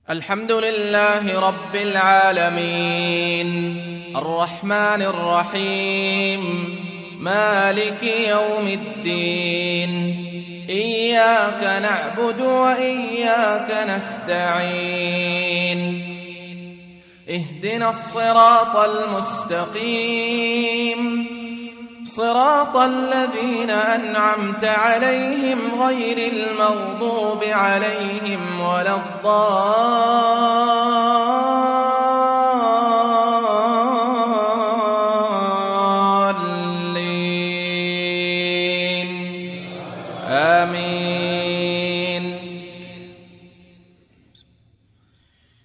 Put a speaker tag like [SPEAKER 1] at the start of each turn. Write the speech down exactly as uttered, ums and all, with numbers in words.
[SPEAKER 1] الحمد لله رب العالمين الرحمن الرحيم مالك يوم الدين إياك نعبد وإياك نستعين اهدنا الصراط المستقيم صراط الذين أنعمت عليهم غير المغضوب عليهم ولا الضالين